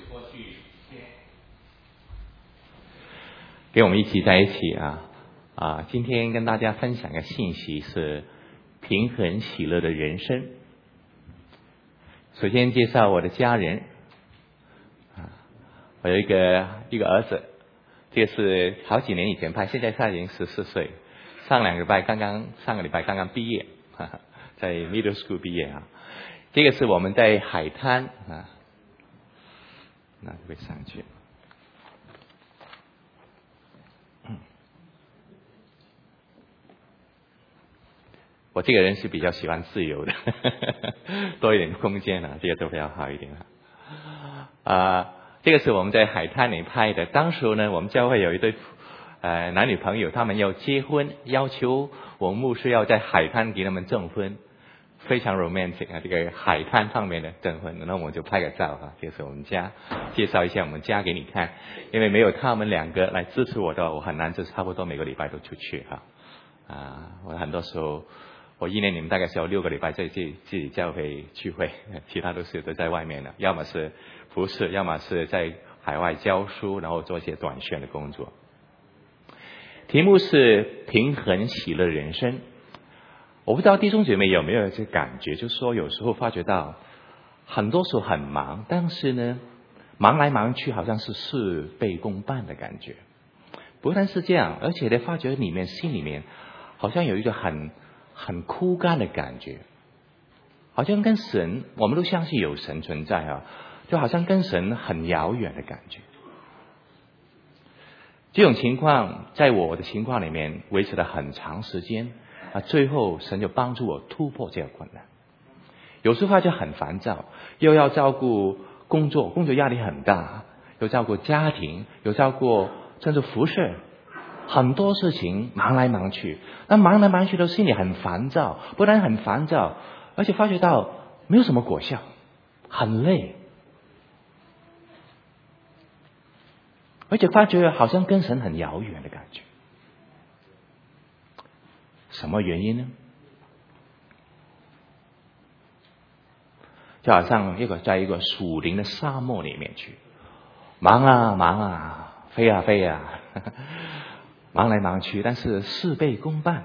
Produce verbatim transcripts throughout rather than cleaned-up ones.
过去给我们一起在一起啊啊！今天跟大家分享的信息是平衡喜乐的人生。首先介绍我的家人啊，我有一个一个儿子，这个是好几年以前拍，现在他已经十四岁，上两个礼拜刚刚上个礼拜刚刚毕业，哈哈，在 middle school 毕业啊。这个是我们在海滩啊，那会上去。我这个人是比较喜欢自由的，呵呵多一点空间啊，这个都比较好一点啊。啊，这个是我们在海滩里拍的。当时呢，我们教会有一对呃男女朋友，他们要结婚，要求我们牧师要在海滩给他们证婚，非常 romantic 啊，这个海滩上面的证婚。那我们就拍个照啊，这是我们家，介绍一下我们家给你看。因为没有他们两个来支持我的，我很难，就差不多每个礼拜都出去哈。啊，我很多时候。我一年你们大概是要六个礼拜在自己自己教会聚会，其他都是都在外面的，要么是服侍，要么是在海外教书，然后做一些短宣的工作。题目是平衡喜乐人生。我不知道弟兄姐妹有没有这感觉，就是说有时候发觉到很多时候很忙，但是呢忙来忙去好像是事倍功半的感觉。不但是这样，而且呢发觉里面心里面好像有一个很很枯干的感觉，好像跟神，我们都相信有神存在啊，就好像跟神很遥远的感觉。这种情况在我的情况里面维持了很长时间啊，最后神就帮助我突破这个困难。有时候就很烦躁，又要照顾工作，工作压力很大，又照顾家庭，又照顾甚至服侍。很多事情忙来忙去，那忙来忙去的心里很烦躁，不但很烦躁，而且发觉到没有什么果效，很累，而且发觉好像跟神很遥远的感觉。什么原因呢？就好像一个在一个属灵的沙漠里面去，忙啊忙啊，飞啊飞啊，呵呵忙来忙去，但是事倍功半。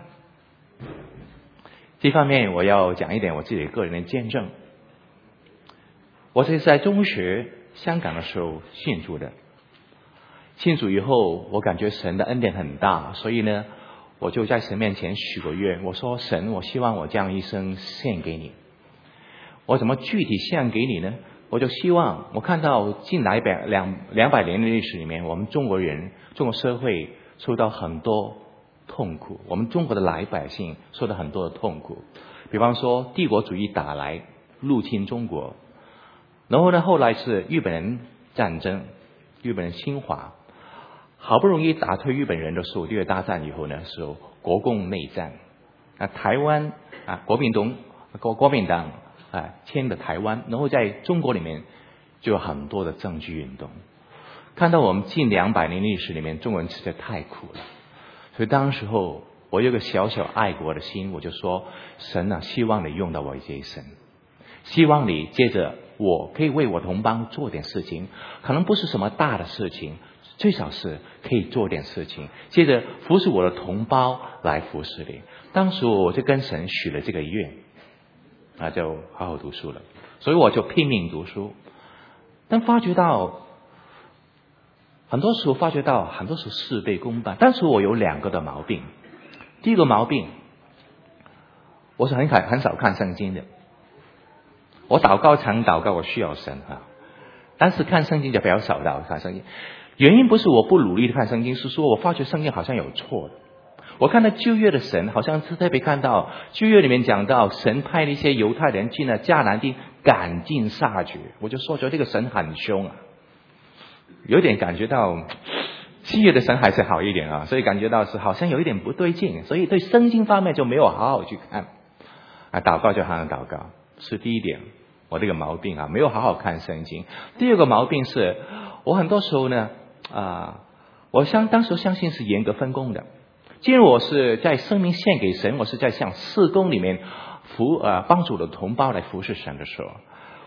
这方面我要讲一点我自己个人的见证。我是在中学香港的时候信主的，信主以后我感觉神的恩典很大，所以呢我就在神面前许个愿，我说神，我希望我这样一生献给你。我怎么具体献给你呢？我就希望我看到近来百两两百年的历史里面，我们中国人中国社会受到很多痛苦，我们中国的老百姓受到很多的痛苦。比方说帝国主义打来入侵中国，然后呢后来是日本人战争，日本人侵华，好不容易打退日本人的时候，第二大战以后呢是国共内战啊，台湾啊国民党国国民党啊迁的台湾，然后在中国里面就有很多的政治运动。看到我们近两百年历史里面，中国人实在太苦了，所以当时候我有个小小爱国的心，我就说神啊，希望你用到我这一生，希望你借着我可以为我同胞做点事情，可能不是什么大的事情，最少是可以做点事情，借着服侍我的同胞来服侍你。当时我就跟神许了这个愿，那就好好读书了，所以我就拼命读书。但发觉到很多时候发觉到很多时候事倍功半，但是我有两个的毛病。第一个毛病，我是很很很少看圣经的。我祷告常祷告我需要神哈，但是看圣经就比较少的看圣经。原因不是我不努力的看圣经，是说我发觉圣经好像有错的。我看到旧约的神，好像是特别看到旧约里面讲到神派了一些犹太人进了迦南地，赶尽杀绝，我就说觉得这个神很凶啊。有点感觉到新约的神还是好一点啊，所以感觉到是好像有一点不对劲，所以对圣经方面就没有好好去看啊，祷告就好好祷告，是第一点我这个毛病啊，没有好好看圣经。第二个毛病是我很多时候呢啊，我相当时相信是严格分工的。既然我是在生命献给神，我是在向事工里面服呃帮助我的同胞来服侍神的时候，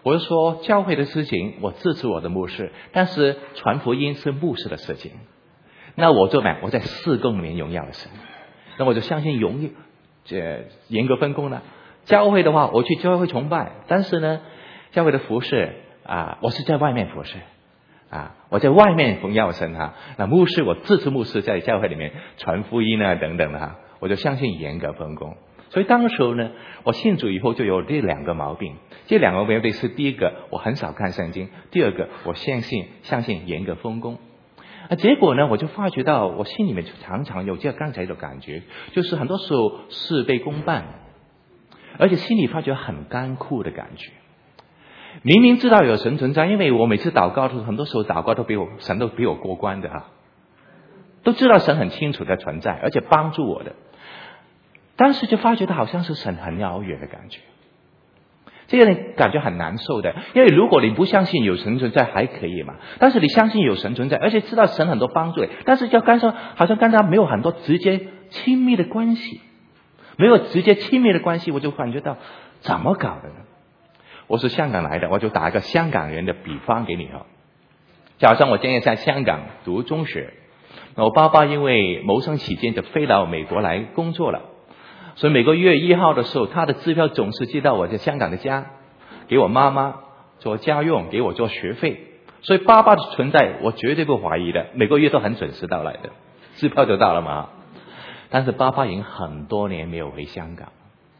我就说教会的事情我支持我的牧师，但是传福音是牧师的事情。那我就呢，我在事工里面荣耀神，那我就相信荣耀这严格分工了。教会的话，我去教会崇拜，但是呢，教会的服侍啊，我是在外面服侍啊，我在外面荣耀神哈。那牧师，我支持牧师在教会里面传福音啊等等的哈，我就相信严格分工。所以当时候呢，我信主以后就有这两个毛病。这两个毛病是第一个，我很少看圣经；第二个，我相信相信严格分工。啊，结果呢，我就发觉到我心里面常常有这刚才的感觉，就是很多时候事倍功半，而且心里发觉很干枯的感觉。明明知道有神存在，因为我每次祷告的时候，很多时候祷告都比我神都比我过关的啊，都知道神很清楚的存在，而且帮助我的，但是就发觉到好像是神很遥远的感觉。这个人感觉很难受的，因为如果你不相信有神存在还可以嘛，但是你相信有神存在，而且知道神很多帮助，但是就干说好像跟他没有很多直接亲密的关系，没有直接亲密的关系，我就感觉到怎么搞的呢？我是香港来的，我就打一个香港人的比方给你哈。假设我今天在香港读中学，我爸爸因为谋生起见就飞到美国来工作了。所以每个月一号的时候，他的支票总是寄到我在香港的家，给我妈妈做家用，给我做学费。所以爸爸的存在我绝对不怀疑的，每个月都很准时到来的，支票就到了嘛。但是爸爸已经很多年没有回香港，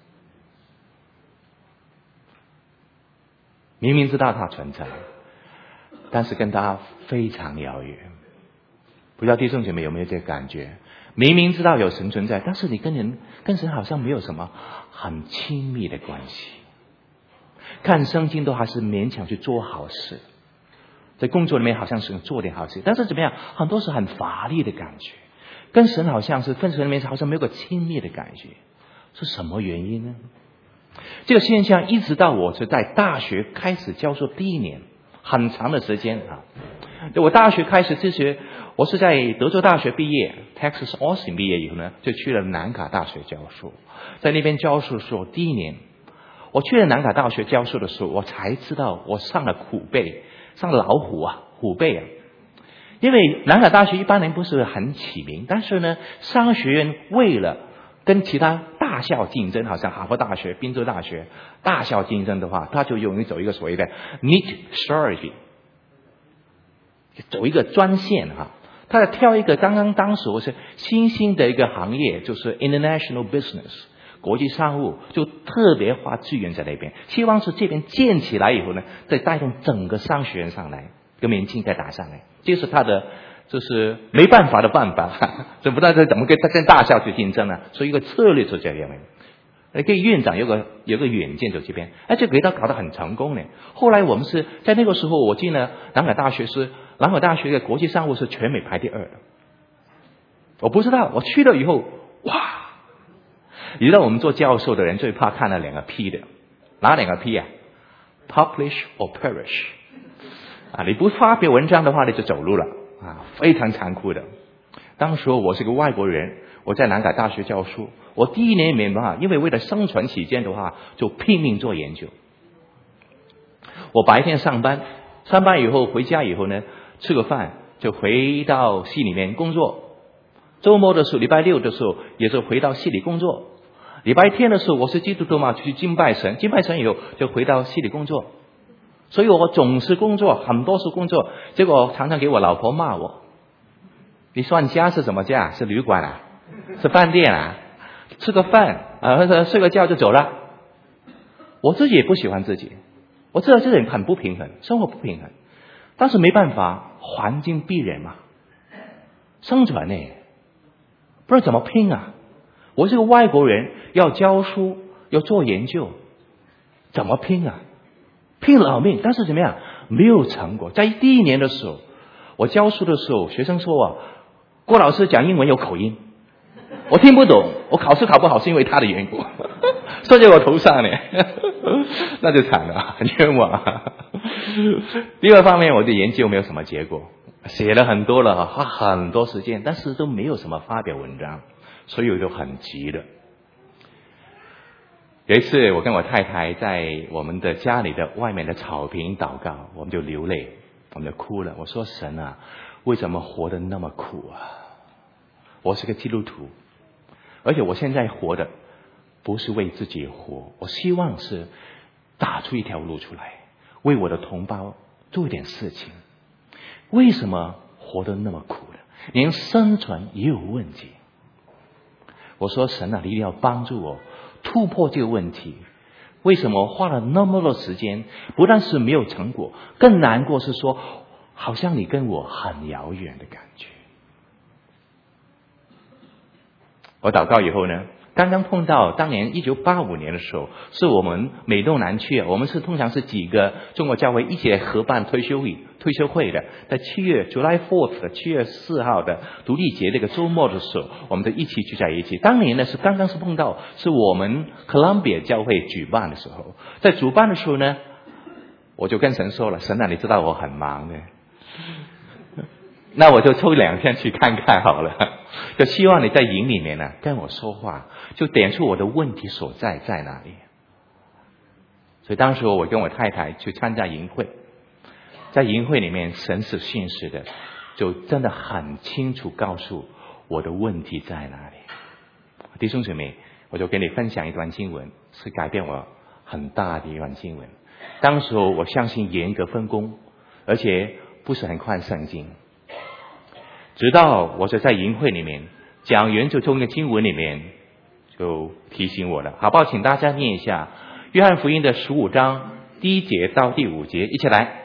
明明知道他存在，但是跟他非常遥远。不知道弟兄姐妹有没有这个感觉？明明知道有神存在，但是你跟人跟神好像没有什么很亲密的关系。看圣经都还是勉强去做好事，在工作里面好像是做点好事，但是怎么样，很多是很乏力的感觉，跟神好像是跟神里面好像没有个亲密的感觉，是什么原因呢？这个现象一直到我是在大学开始教书第一年，很长的时间啊。我大学开始之前，我是在德州大学毕业 Texas Austin 毕业以后呢，就去了南卡大学教书。在那边教书的时候，第一年我去了南卡大学教书的时候，我才知道我上了虎背，上了老虎啊，虎背啊。因为南卡大学一般人不是很起名，但是呢，商学院为了跟其他大校竞争，好像哈佛大学、宾州大学大校竞争的话，他就容易走一个所谓的 niche strategy， 走一个专线哈。他在挑一个刚刚当时是新兴的一个行业，就是 international business 国际商务，就特别花资源在那边，希望是这边建起来以后呢，再带动整个商学院上来，跟年轻再打上来，这是他的。就是没办法的办法，这不知道这怎么跟跟大校去竞争呢？所以一个策略就这样的。那个院长有个有个远见就这边，而且给他搞得很成功呢。后来我们是在那个时候，我进了南海大学，是南海大学的国际商务是全美排第二的。我不知道，我去了以后，哇！你知道我们做教授的人最怕看到两个 P 的，哪两个 P 啊 ？Publish or perish。啊，你不发表文章的话，你就走路了。啊，非常残酷的。当时我是个外国人，我在南海大学教书。我第一年里面的话，因为为了生存起见的话，就拼命做研究。我白天上班，上班以后回家以后呢，吃个饭就回到系里面工作。周末的时候，礼拜六的时候也是回到系里工作。礼拜天的时候，我是基督徒嘛，去敬拜神，敬拜神以后就回到系里工作。所以我总是工作，很多是工作，结果常常给我老婆骂我。你算家是什么家？是旅馆啊？是饭店啊？吃个饭啊，或者睡个觉就走了。我自己也不喜欢自己，我知道这人很不平衡，生活不平衡，但是没办法，环境逼人嘛，生存呢，不知道怎么拼啊。我是个外国人，要教书，要做研究，怎么拼啊？拼老命，但是怎么样？没有成果。在第一年的时候，我教书的时候，学生说啊，郭老师讲英文有口音，我听不懂，我考试考不好是因为他的缘故，说在我头上呢，那就惨了，很冤枉。第二方面，我的研究没有什么结果，写了很多了，花很多时间，但是都没有什么发表文章，所以我就很急了。 有一次我跟我太太在我们的家里的外面的草坪祷告，我们就流泪，我们就哭了。我说神啊，为什么活得那么苦啊？我是个基督徒，而且我现在活的不是为自己活，我希望是打出一条路出来，为我的同胞做一点事情。为什么活得那么苦的，连生存也有问题？我说神啊，你一定要帮助我突破这个问题。为什么花了那么多时间，不但是没有成果，更难过是说好像你跟我很遥远的感觉。我祷告以后呢，刚刚碰到当年一九八五年的时候，是我们美东南区，我们是通常是几个中国教会一起来合办退休会退休会的，在七月 July fourth 的七月四号的独立节这个周末的时候，我们都一起聚在一起。当年呢是刚刚是碰到是我们 Columbia 教会举办的时候，在主办的时候呢，我就跟神说了，神啊，你知道我很忙的，那我就抽两天去看看好了，就希望你在营里面呢跟我说话，就点出我的问题所在在哪里。所以当时我跟我太太去参加营会，在营会里面神是信实的，就真的很清楚告诉我的问题在哪里。弟兄姊妹，我就跟你分享一段经文，是改变我很大的一段经文。当时我相信严格分工，而且不是很看圣经。直到我是在营会里面，讲员就从一个经文里面就提醒我了，好不好？请大家念一下约翰福音的十五章第一节到第五节，一起来。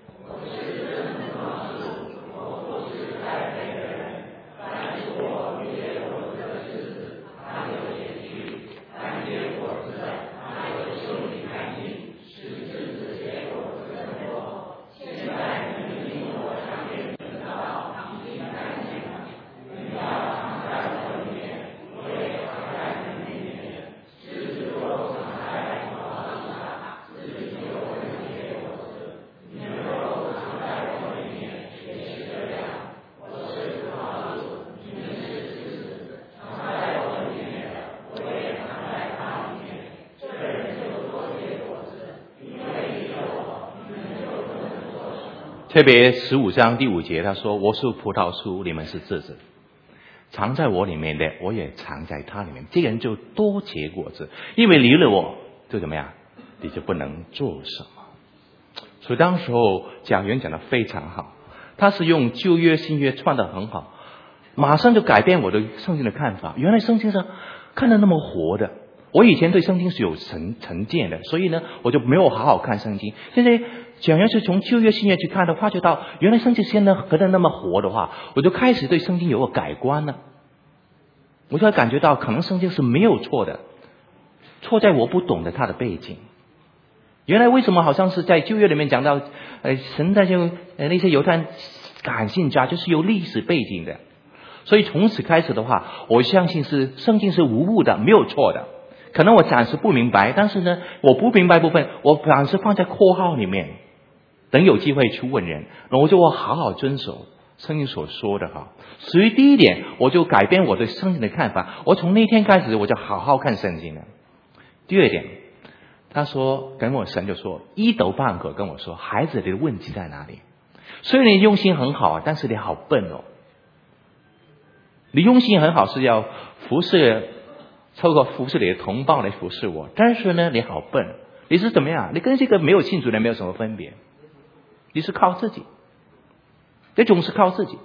特别十五章第五节他说，我是葡萄树，你们是枝子，藏在我里面的，我也藏在他里面，这个人就多结果子，因为离了我就怎么样，你就不能做什么。所以当时候讲员讲得非常好，他是用旧约新约串得很好，马上就改变我对圣经的看法。原来圣经上看得那么活的，我以前对圣经是有成成见的，所以呢我就没有好好看圣经。现在讲员是从旧约新约去看的话，就到原来圣经现在可能那么活的话，我就开始对圣经有个改观了。我就感觉到可能圣经是没有错的，错在我不懂得它的背景。原来为什么好像是在旧约里面讲到呃，神在就呃那些犹太人感信家就是有历史背景的，所以从此开始的话，我相信是圣经是无误的，没有错的。可能我暂时不明白，但是呢我不明白部分我暂时放在括号里面，等有机会去问人，我就我好好遵守圣经所说的哈。所以第一点，我就改变我对圣经的看法，我从那天开始我就好好看圣经了。第二点，他说跟我神就说一斗半口跟我说，孩子你的问题在哪里？虽然你用心很好，但是你好笨哦。你用心很好是要服侍，透过服侍你的同胞来服侍我，但是呢你好笨，你是怎么样？你跟这个没有信主的没有什么分别，你是靠自己，你总是靠自己，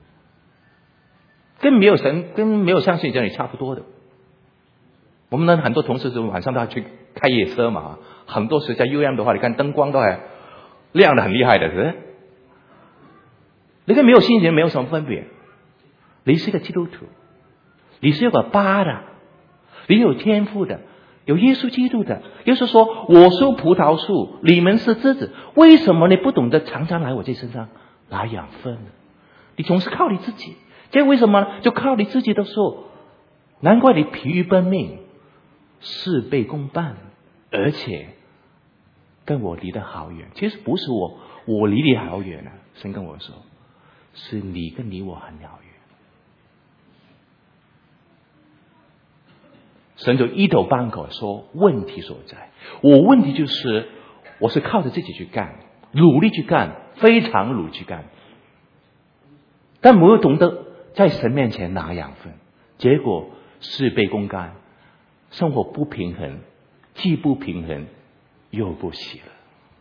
跟没有神跟没有相信这里差不多的。我们呢很多同事就晚上都要去开夜车嘛，很多时在 U M 的话，你看灯光都还亮得很厉害的，是不是？你跟没有信心没有什么分别。你是一个基督徒，你是有个疤的，你有天赋的，有耶稣基督的。耶稣说我是葡萄树，你们是枝子，为什么你不懂得常常来我这身上拿养分呢？你总是靠你自己，这为什么呢？就靠你自己的时候，难怪你疲于奔命，事倍功半，而且跟我离得好远。其实不是我我离你好远啊，神跟我说是你跟离我很遥远。 神就一头半口说问题所在。我问题就是我是靠着自己去干，努力去干，非常努力去干，但没有懂得在神面前拿养分，结果事倍功半，生活不平衡，既不平衡又不喜乐。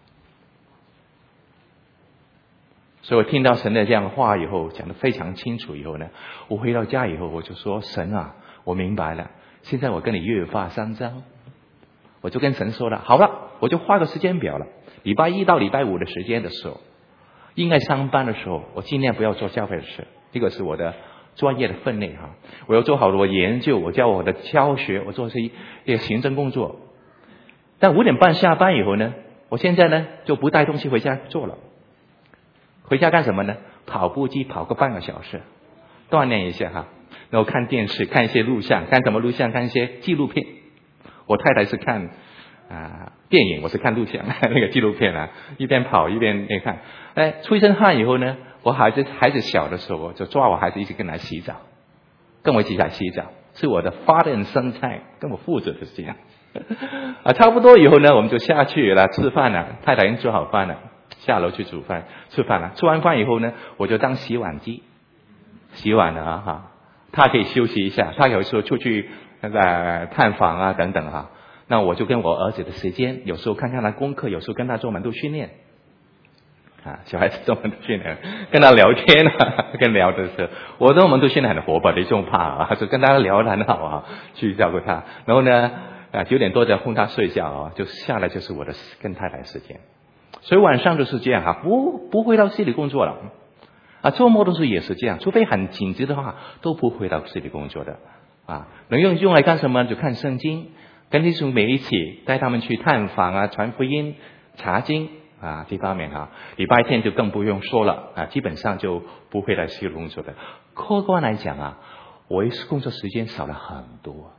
所以我听到神的这样的话以后，讲得非常清楚以后呢，我回到家以后我就说，神啊，我明白了，现在我跟你约法三章。我就跟神说了，好了，我就画个时间表了，礼拜一到礼拜五的时间的时候，应该上班的时候，我尽量不要做教会的事，这个是我的专业的分内哈。我要做好我研究，我教我的教学，我做些一些行政工作。但五点半下班以后呢，我现在呢就不带东西回家做了。回家干什么呢？跑步机跑个半个小时，锻炼一下哈。然后看电视，看一些录像，看什么录像？看一些纪录片。我太太是看啊、呃、电影，我是看录像那个纪录片啊，一边跑一边边看。哎，出一身汗以后呢，我孩子孩子小的时候，我就抓我孩子一起跟他洗澡，跟我一起来洗澡，是我的 father and son time，跟我负责的是这样。啊，差不多以后呢，我们就下去了吃饭了，太太已经做好饭了，下楼去煮饭吃饭了。吃完饭以后呢，我就当洗碗机，洗碗了啊哈。他可以休息一下，他有时候出去那个探访啊等等哈。那我就跟我儿子的时间，有时候看看他功课，有时候跟他做门徒训练啊，小孩子做门徒训练，跟他聊天啊，跟聊的时候，我的门徒训练很活泼的，就怕啊，就跟他聊得很好啊，去照顾他。然后呢，啊九点多就哄他睡觉啊，就下来就是我的跟太太时间。所以晚上就是这样哈，不不回到市里工作了。啊，周末的时候也是这样，除非很紧急的话，都不回到市里工作的。啊，能用用来干什么？就看圣经，跟弟兄妹一起带他们去探访啊，传福音、查经啊，这方面哈。礼拜天就更不用说了啊，基本上就不会来市里工作的。客观来讲啊，我工作时间少了很多。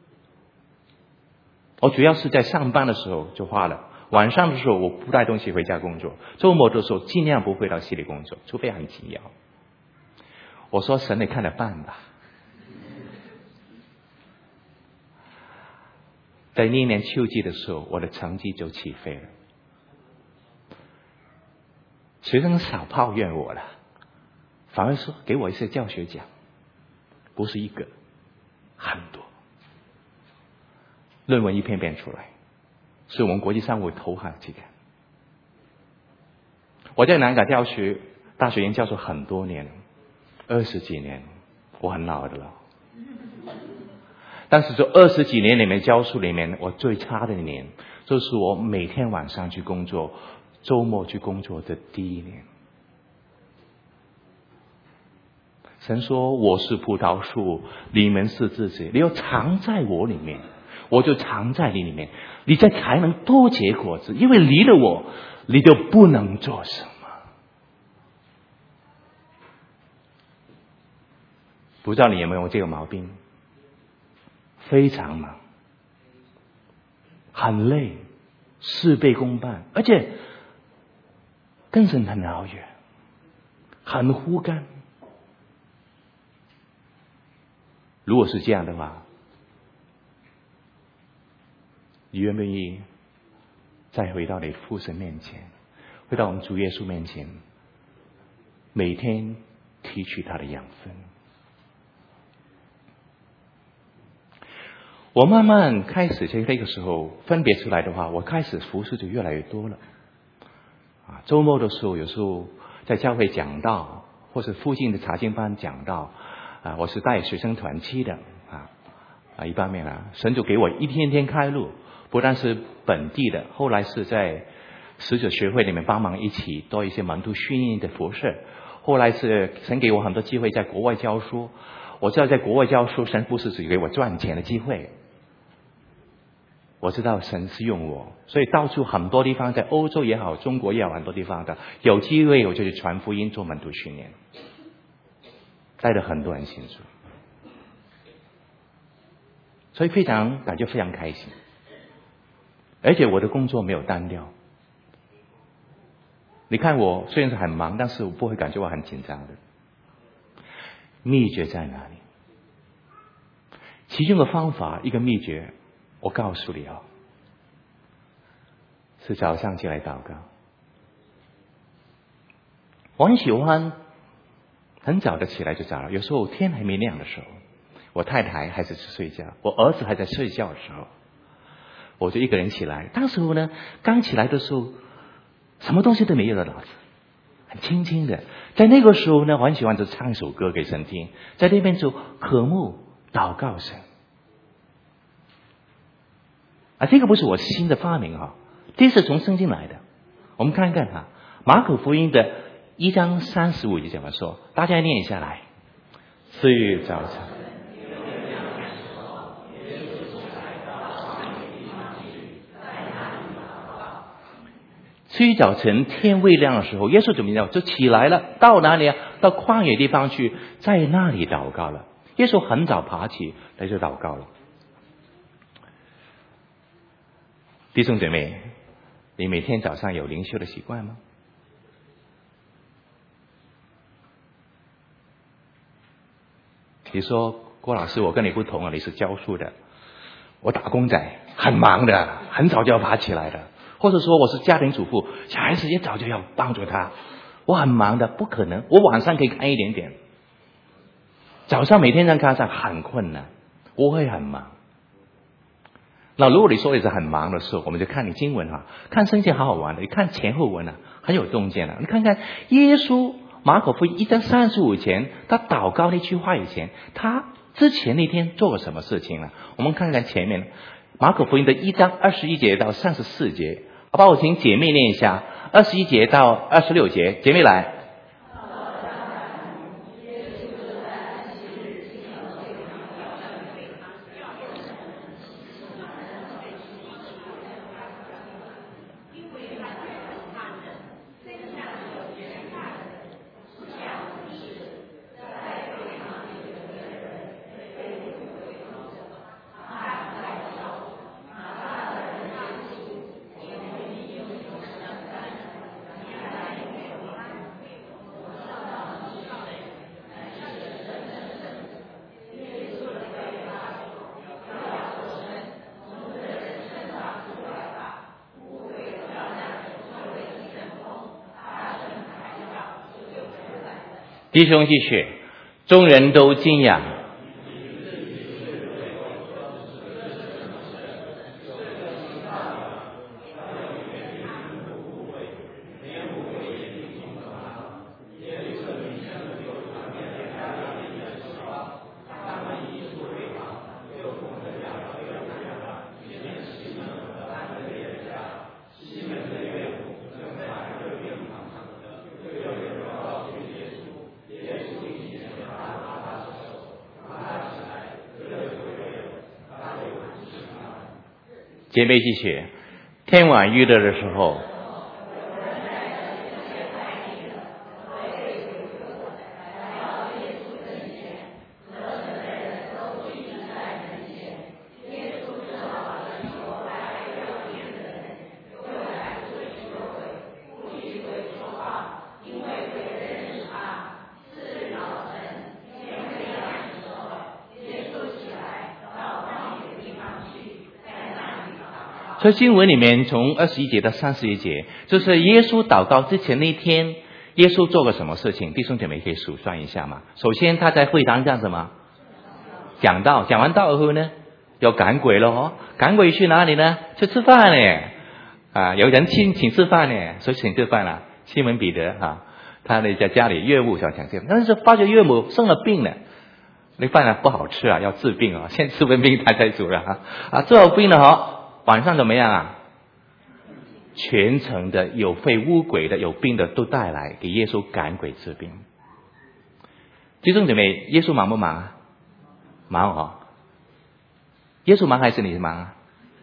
我主要是在上班的时候就花了。晚上的时候我不带东西回家工作，周末的时候尽量不回到市里工作，除非很紧要。我说神你看着办吧。在那年秋季的时候，我的成绩就起飞了，学生少抱怨我了，反而说给我一些教学奖，不是一个，很多，论文一篇篇出来。是我们国际商会投行期刊。我在南港教学大学院教授很多年，二十几年，我很老的了。但是这二十几年里面教书里面，我最差的一年，就是我每天晚上去工作，周末去工作的第一年。神说我是葡萄树，你们是枝子，你要藏在我里面，我就藏在你里面，你才才能多结果子，因为离了我，你就不能做什么。不知道你有没有这个毛病？非常忙，很累，事倍功半，而且跟神很遥远，很枯干。如果是这样的话，你愿不愿意再回到你父神面前，回到我们主耶稣面前，每天提取他的养分？我慢慢开始在那个时候分别出来的话，我开始服侍就越来越多了。啊，周末的时候，有时候在教会讲道，或是附近的查经班讲道，啊，我是带学生团契的，啊啊，一方面啊，神就给我一天天开路，不但是本地的，后来是在使者学会里面帮忙一起多一些门徒训练的服事，后来是神给我很多机会在国外教书，我知道在国外教书，神不是只给我赚钱的机会。我知道神是用我，所以到处很多地方，在欧洲也好，中国也好，很多地方的有机会我就去传福音，做门徒训练，带着很多人信主，所以非常感觉非常开心。而且我的工作没有单调，你看我虽然是很忙，但是我不会感觉我很紧张的。秘诀在哪里？ 其中的方法，一个秘诀，我告诉你哦，是早上起来祷告。我很喜欢很早的起来就早了，有时候天还没亮的时候，我太太还在睡觉，我儿子还在睡觉的时候，我就一个人起来。当时候呢，刚起来的时候，什么东西都没有了，脑子很轻轻的。在那个时候呢，我很喜欢就唱一首歌给神听，在那边就渴慕祷告神。啊，这个不是我新的发明啊，这是从圣经来的。我们看看哈，马可福音的一章三十五节怎么说？大家念下来。次日早晨，次日早晨天未亮的时候，耶稣怎么样？就起来了，到哪里啊？到旷野地方去，在那里祷告了。耶稣很早爬起来就祷告了。弟兄姐妹，你每天早上有灵修的习惯吗？你说郭老师，我跟你不同啊，你是教书的，我打工仔，很忙的，很早就要爬起来的。或者说我是家庭主妇，小孩子一早就要帮助他，我很忙的，不可能。我晚上可以看一点点，早上每天在看上很困难，我会很忙。那如果你说你是很忙的时候，我们就看你经文哈，看圣经好好玩的，你看前后文啊，很有洞见的。你看看耶稣马可福音一章三十五前，他祷告那句话以前，他之前那天做了什么事情呢？我们看看前面马可福音的一章二十一节到三十四节，好吧，我请姐妹念一下二十一节到二十六节，姐妹来。弟兄继续，众人都惊讶。姐妹继续，天晚预热的时候，所以经文里面从二十一节到三十一节，就是耶稣祷告之前那一天，耶稣做过什么事情？弟兄姐妹可以数算一下嘛。首先他在会堂这样子嘛，讲道，讲完道后呢，要赶鬼了哦。赶鬼去哪里呢？去吃饭呢。啊，有人请请吃饭呢，所以请吃饭了。西门彼得啊，他呢在家里岳母想请吃饭，但是发觉岳母生了病了。那饭呢不好吃啊，要治病啊，先吃完病他才煮了啊。啊，治好病了哈。晚上怎么样啊？全城的有肺污鬼的有病的都带来给耶稣赶鬼治病。弟兄姐妹，耶稣忙不忙啊？忙哦。耶稣忙还是你忙啊？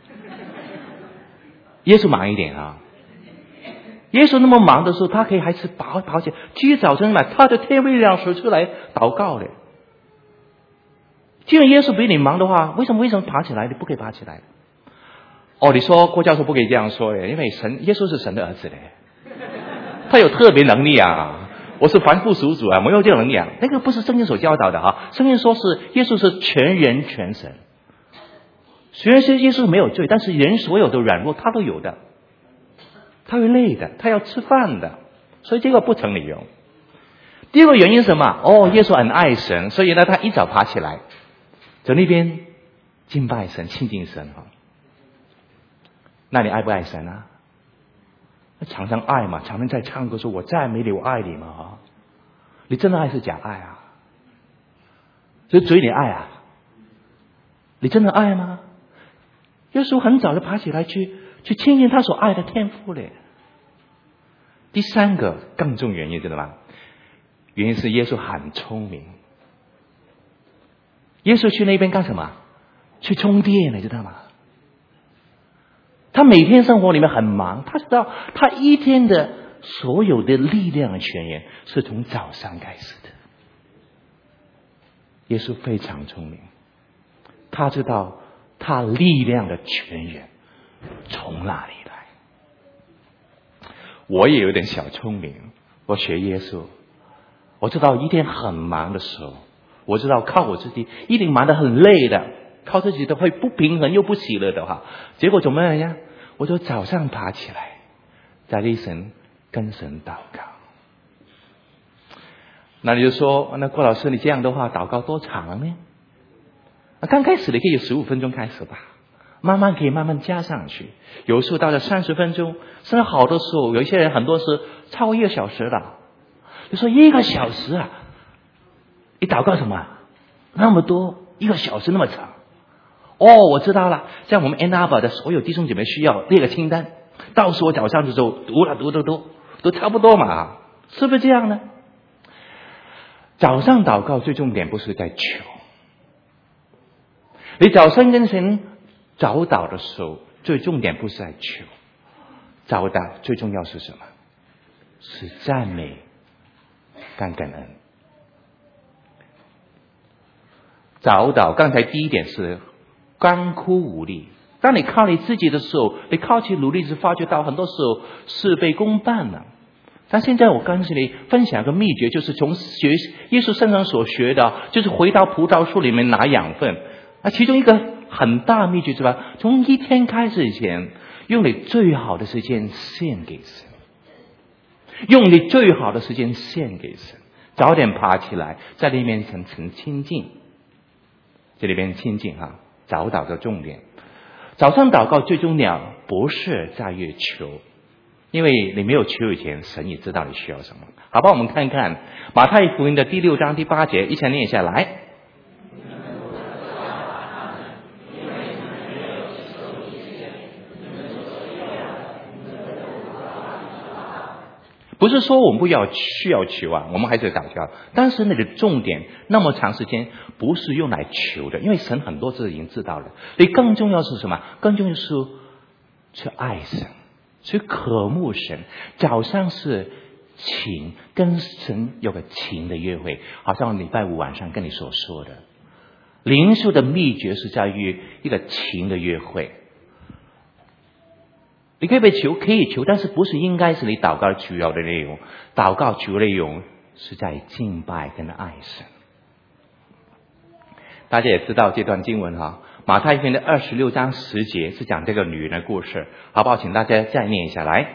耶稣忙一点啊。耶稣那么忙的时候，他可以还是跑跑起来，今天早晨嘛，他的天未亮时出来祷告的。既然耶稣比你忙的话，为什么为什么爬起来？你不可以爬起来？哦，你说郭教授不可以这样说的，因为神耶稣是神的儿子的，他有特别能力啊。 我是凡夫俗子啊，没有这种能力啊。那个不是圣经所教导的啊。圣经说是耶稣是全人全神。虽然是耶稣没有罪，但是人所有的软弱他都有的。他会累的，他要吃饭的，所以这个不成理由。第二个原因是什么？哦，耶稣很爱神，所以呢，他一早爬起来，在那边敬拜神、亲近神哈。那你爱不爱神啊？常常爱嘛，常常在唱歌说我赞美你，我爱你嘛哈。你真的爱是假爱啊？所以嘴里爱啊？你真的爱吗？耶稣很早就爬起来去去亲近他所爱的天父嘞。第三个更重原因知道吗？原因是耶稣很聪明。耶稣去那边干什么？去充电，你知道吗？他每天生活里面很忙，他知道他一天的所有的力量的泉源是从早上开始的。耶稣非常聪明，他知道他力量的泉源从哪里来。我也有点小聪明，我学耶稣，我知道一天很忙的时候，我知道靠我自己一定忙得很累的，靠自己都会不平衡又不喜乐的话，结果怎么样呀？我就早上爬起来，在那神跟神祷告。那你就说，那郭老师你这样的话祷告多长呢？刚开始你可以十五分钟开始吧，慢慢可以慢慢加上去，有时候到了三十分钟，甚至好多时候有一些人很多是超过一个小时了。就说一个小时啊，你祷告什么？那么多，一个小时那么长。哦，我知道了，像我们 Ann Arbor 的所有弟兄姐妹需要列个清单，到时候早上的时候读了读读读，都差不多嘛，是不是这样呢？早上祷告最重点不是在求，你早上跟神早祷的时候，最重点不是在求，早祷最重要是什么？是赞美、感感恩。早祷刚才第一点是干枯无力，当你靠你自己的时候，你靠起努力是发觉到很多时候事倍功半了。但现在我告诉你分享一个秘诀，就是从学耶稣身上所学的，就是回到葡萄树里面拿养分。啊，其中一个很大秘诀是吧？从一天开始以前，用你最好的时间献给神，用你最好的时间献给神，早点爬起来，在里面层层亲近，这里边亲近哈。早祷的重点，早上祷告最重要不是在于求，因为你没有求以前，神也知道你需要什么。好吧，我们看看马太福音的第六章第八节，一起念下来。不是说我们不要需要求啊，我们还是祷告，但是那个重点那么长时间不是用来求的，因为神很多次已经知道了。你更重要是什么？更重要是去爱神，去渴慕神。早上是情，跟神有个情的约会，好像礼拜五晚上跟你所说的灵修的秘诀是在于一个情的约会。你可以被求，可以求，但是不是应该是你祷告主要的内容。祷告主要内容是在敬拜跟爱神。大家也知道这段经文哈，马太福音的二十六章十节是讲这个女人的故事，好不好？请大家再念一下来。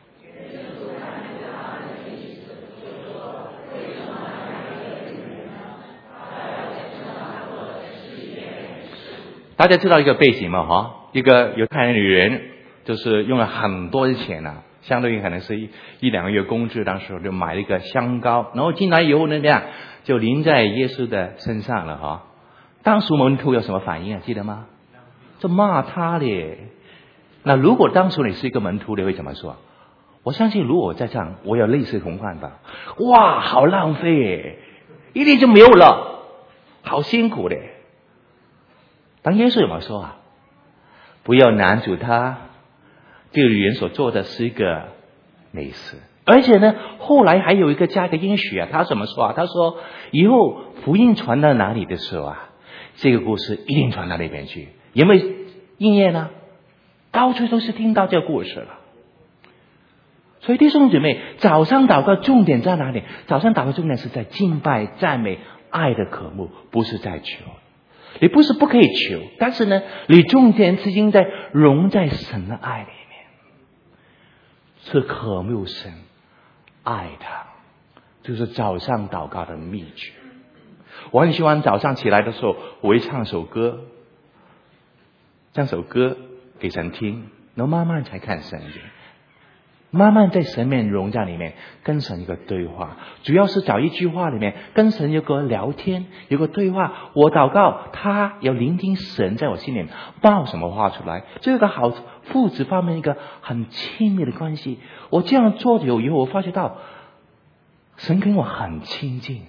大家知道一个背景吗？哈，一个犹太人女人。就是用了很多的钱啊，相对于可能是一一两个月工资，当时就买了一个香膏，然后进来以后呢，这样就淋在耶稣的身上了哈。当时门徒有什么反应啊？记得吗？就骂他咧。那如果当时你是一个门徒，你会怎么说？我相信如果我在这样，我有类似同感吧。哇，好浪费，一定就没有了，好辛苦的。但耶稣有没有说啊？不要拦阻他。这个女人所做的是一个美事，而且呢，后来还有一个加一个应许啊，他怎么说啊？他说以后福音传到哪里的时候啊，这个故事一定传到那边去，有没有应验呢？到处都是听到这个故事了。 所以弟兄姐妹，早上祷告重点在哪里？早上祷告重点是在敬拜、赞美、爱的渴慕，不是在求。你不是不可以求，但是呢，你重点是应在融在神的爱里面，是渴慕神、爱他，就是早上祷告的秘诀。我很喜欢早上起来的时候，我会唱首歌，唱首歌给神听，然后慢慢才看圣经，慢慢在神面融在里面，跟神一个对话，主要是找一句话里面跟神有个聊天，有个对话。我祷告，他要聆听神在我心里爆什么话出来，这有个好父子方面一个很亲密的关系。我这样做久以后，我发觉到神跟我很亲近，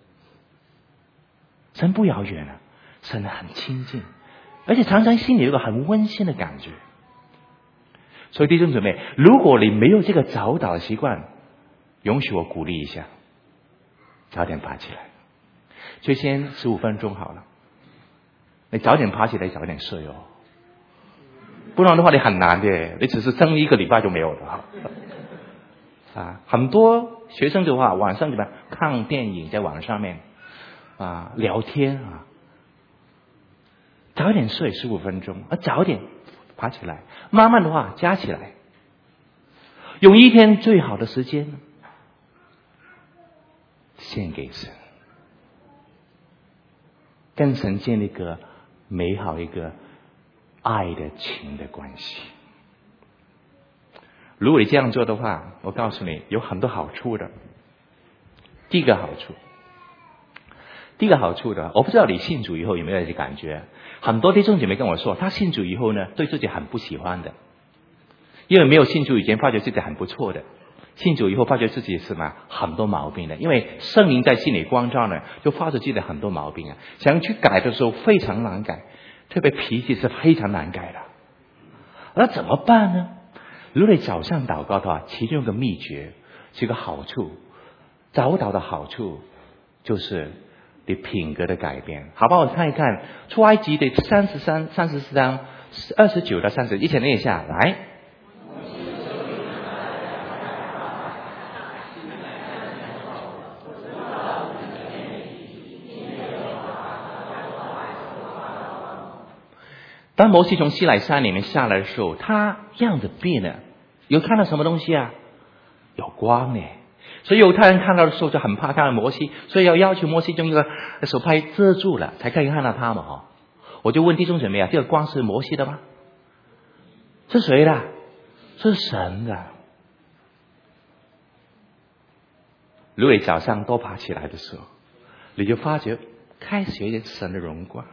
神不遥远了，神很亲近，而且常常心里有个很温馨的感觉。所以弟兄姊妹，如果你没有这个早祷的习惯，允许我鼓励一下，早点爬起来，就先十五分钟好了。你早点爬起来，早点睡哦，不然的话你很难的，你只是撑一个礼拜就没有了啊。很多学生的话，晚上怎么看电影，在网上面啊聊天啊，早点睡十五分钟，啊早点爬起来，慢慢的话加起来，用一天最好的时间献给神，跟神建立一个美好一个爱的情的关系。如果你这样做的话，我告诉你有很多好处的。第一个好处，第一个好处的，我不知道你信主以后有没有这个感觉。很多弟兄姐妹跟我说，他信主以后呢，对自己很不喜欢的，因为没有信主以前发觉自己很不错的，信主以后发觉自己是什么很多毛病的，因为圣灵在心里光照呢，就发觉自己很多毛病啊，想去改的时候非常难改，特别脾气是非常难改的。那怎么办呢？如果你早上祷告的话，其中一个秘诀，是一个好处，早祷的好处就是你品格的改变。好吧，我看一看出埃及的三十三、三十四章二十九到三十，一起念一下来。当摩西从西乃山里面下来的时候，他样子变了，有看到什么东西啊？有光呢。所以犹太人看到的时候就很怕看到摩西，所以要要求摩西用一个手拍遮住了，才可以看到他嘛。哈，我就问弟兄姊妹啊，这个光是摩西的吗？是谁的？是神的。如果你早上多爬起来的时候，你就发觉开始有点神的荣光了。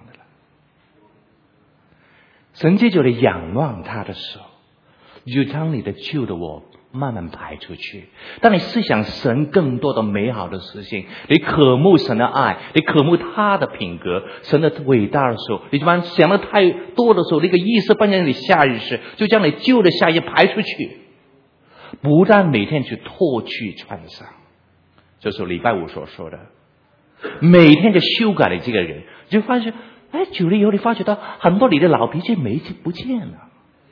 神借着你仰望他的时候，就将你的旧的我慢慢排出去。当你思想神更多的美好的事情，你渴慕神的爱，你渴慕他的品格，神的伟大的时候，你就把想的太多的时候，那个意识变成你下意识，就将你旧的下意识排出去，不但每天去脱去穿上，这是礼拜五所说的，每天就修改你这个人，就发现哎，久了以后你发觉到很多你的老脾气没不见了。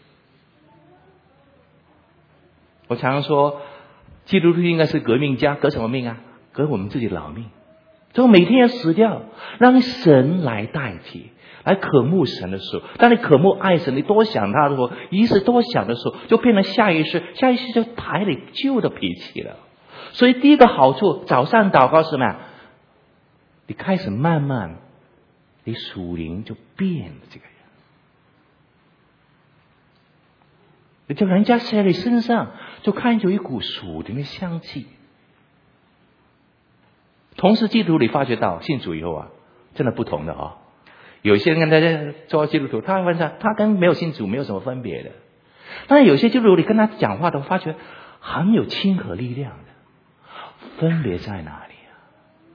我常常说，基督徒应该是革命家，革什么命啊？革我们自己的老命。就每天要死掉，让神来代替，来渴慕神的时候，当你渴慕爱神，你多想他的时候，一时多想的时候，就变成下意识，下意识就排你旧的脾气了。所以第一个好处，早上祷告是什么呀？你开始慢慢。你属灵就变了，这个人，你就人家在你身上就看见有一股属灵的香气。同时基督徒你发觉到信主以后啊，真的不同的哦。有些人跟大家做基督徒，他问他他跟没有信主没有什么分别的，但是有些基督徒你跟他讲话都发觉很有亲和力量的，分别在哪里啊？